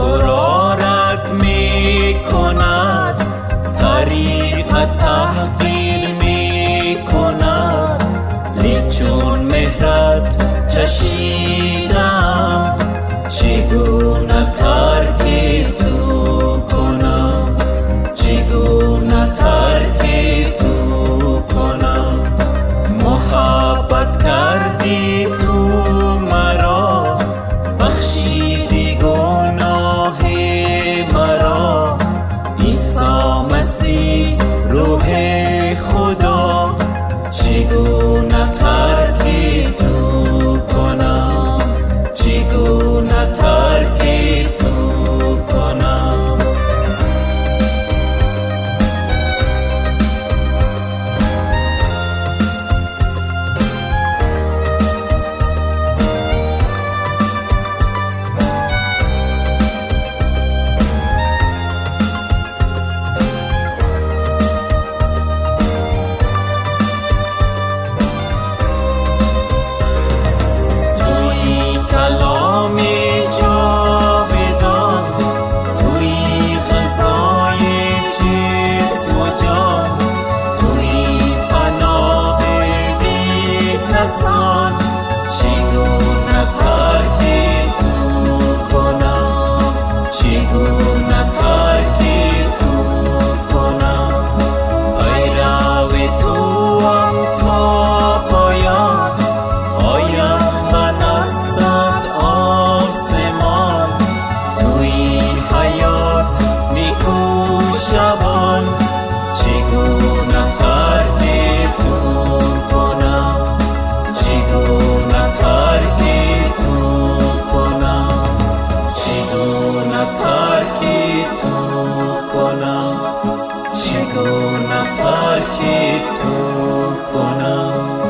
تو را رد می کند، طریقت تحقیر می کند. لیک چون مهرت چشیدم، چگونه ترک تو کنم، چگونه ترک تو کنم. محبت کردی تو مرا، بخشیدی گناه مرا. عیسی مسیح روح خدا، چگونه ترک تو کنم، چگونه ترک تو کنم. چگونه ترک تو کنم، چگونه ترک تو کنم. پیرو توام تا پایان، آیم و نستد آسمان. توی حیات نیکو شبان، چگونه ترک تو کنم، چگونه ترک تو کنم، چگونه ترک تو کنم، چگونه ترک تو کنم.